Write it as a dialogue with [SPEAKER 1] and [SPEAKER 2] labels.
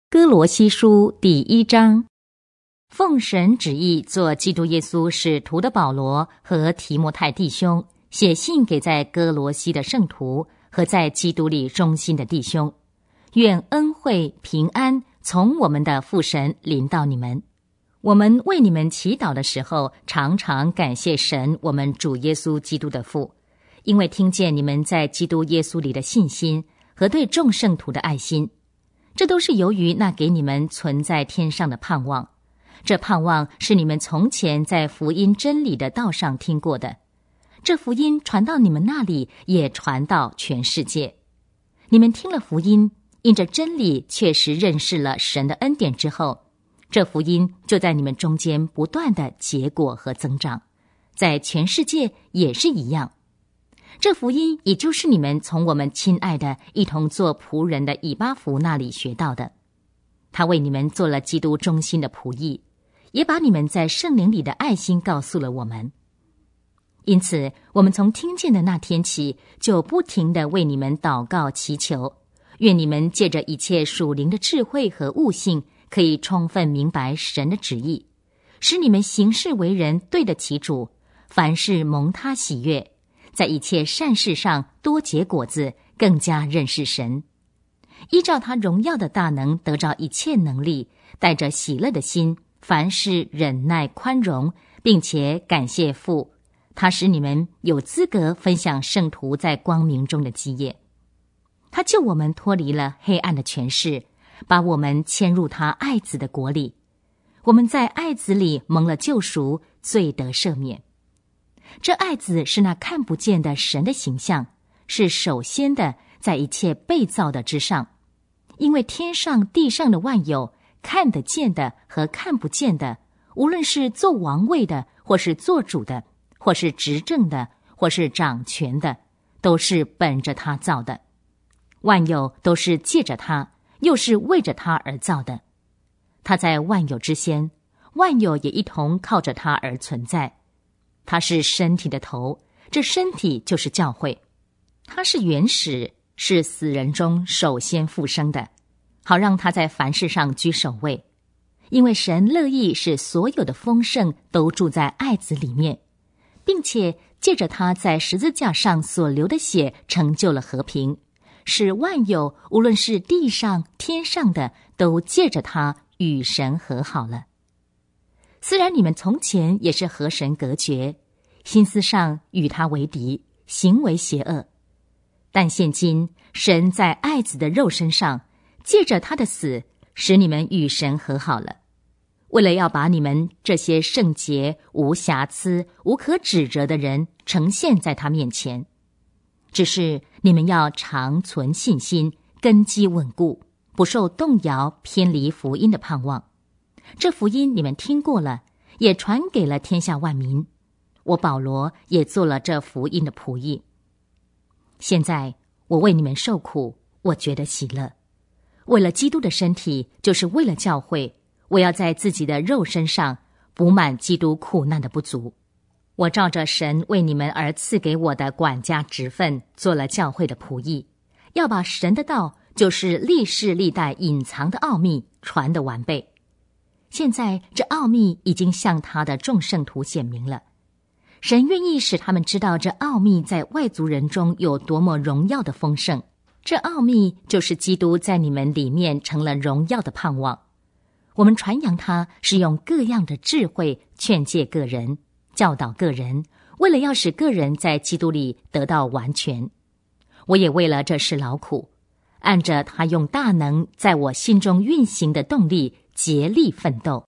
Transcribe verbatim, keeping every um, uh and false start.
[SPEAKER 1] 哥罗西书第一章，奉神旨意做基督耶稣使徒的保罗和提摩太弟兄，写信给在哥罗西的圣徒和在基督里忠心的弟兄，愿恩惠平安从我们的父神临到你们。我们为你们祈祷的时候，常常感谢神我们主耶稣基督的父，因为听见你们在基督耶稣里的信心和对众圣徒的爱心，这都是由于那给你们存在天上的盼望。这盼望是你们从前在福音真理的道上听过的，这福音传到你们那里，也传到全世界。你们听了福音，因着真理确实认识了神的恩典之后，这福音就在你们中间不断的结果和增长，在全世界也是一样。这福音也就是你们从我们亲爱的一同做仆人的以巴弗那里学到的，他为你们做了基督忠心的仆役，也把你们在圣灵里的爱心告诉了我们。因此我们从听见的那天起，就不停地为你们祷告祈求，愿你们借着一切属灵的智慧和悟性，可以充分明白神的旨意，使你们行事为人对得起主，凡事蒙他喜悦，在一切善事上多结果子，更加认识神，依照他荣耀的大能得着一切能力，带着喜乐的心，凡事忍耐宽容，并且感谢父，他使你们有资格分享圣徒在光明中的基业。他救我们脱离了黑暗的权势，把我们迁入他爱子的国里。我们在爱子里蒙了救赎，罪得赦免。这爱子是那看不见的神的形象，是首先的，在一切被造的之上。因为天上地上的万有，看得见的和看不见的，无论是做王位的，或是做主的，或是执政的，或是掌权的，都是本着他造的。万有都是借着他，又是为着他而造的。他在万有之先，万有也一同靠着他而存在。他是身体的头，这身体就是教会。他是原始，是死人中首先复生的，好让他在凡事上居首位。因为神乐意使所有的丰盛都住在爱子里面，并且借着他在十字架上所流的血成就了和平，使万有无论是地上天上的，都借着他与神和好了。虽然你们从前也是和神隔绝，心思上与他为敌，行为邪恶，但现今神在爱子的肉身上，借着他的死，使你们与神和好了，为了要把你们这些圣洁、无瑕疵、无可指责的人呈现在他面前。只是你们要常存信心，根基稳固，不受动摇，偏离福音的盼望。这福音你们听过了，也传给了天下万民。我保罗也做了这福音的仆役。现在我为你们受苦，我觉得喜乐。为了基督的身体，就是为了教会，我要在自己的肉身上补满基督苦难的不足。我照着神为你们而赐给我的管家职分，做了教会的仆役，要把神的道，就是历世历代隐藏的奥秘传得完备。现在这奥秘已经向他的众圣徒显明了，神愿意使他们知道这奥秘在外族人中有多么荣耀的丰盛。这奥秘就是基督在你们里面成了荣耀的盼望。我们传扬他，是用各样的智慧劝诫个人，教导个人，为了要使个人在基督里得到完全。我也为了这事劳苦，按着他用大能在我心中运行的动力竭力奋斗。